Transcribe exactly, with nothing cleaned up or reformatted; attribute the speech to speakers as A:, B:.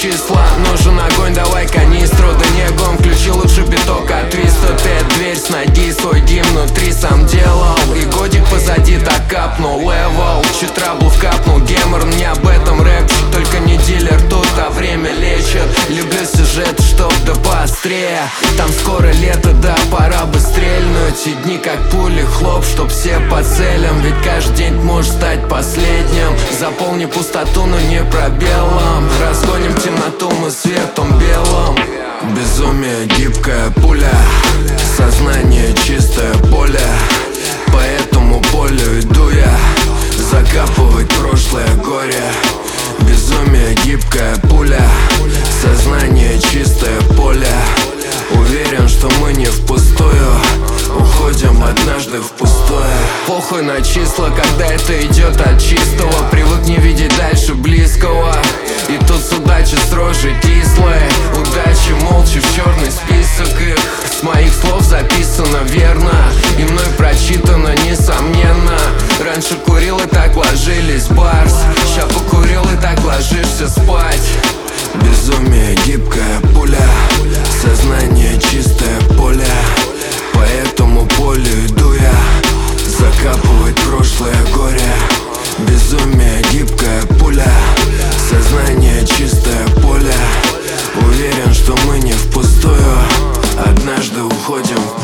A: числа. Нужен огонь, давай канистру, да не гон. Включи лучше биток от твиста. Ты дверь с ноги, свой дим внутри сам делал. И годик позади так капнул левел. Чуть траблов капнул, гемор, мне об этом рэпчик. Только не дилер тут, а время лечит. Люблю сюжет, чтоб да поострее. Там скоро лето, да пора бы стрельнуть. И дни как пули, хлоп, чтоб все по целям. Ведь каждый день может стать последним. Заполни пустоту, но не пробелом. Разгоним темноту мы светом белым. Безумие, гибкая пуля, сознание чистое поле. По этому полю иду я, закапывать прошлое горе. Безумие, гибкая пуля, сознание чистое поле. Уверен, что мы не впустую уходим однажды в пустое. Похуй на числа, когда это идет от чистого. Привык не видеть дальше близкого. И тут с удачи строже кислой. Удачи молча в черный список их. С моих слов записано верно, и мной прочитано несомненно. Раньше курил и так ложились барс. Ща покурил и так ложишься спать. Безумие, гибкая пуля, сознание чистое поле. По этому полю иду я, закапывать прошлое горе. Безумие, гибкая пуля, сознание чистое поле. Уверен, что мы не впустую однажды уходим.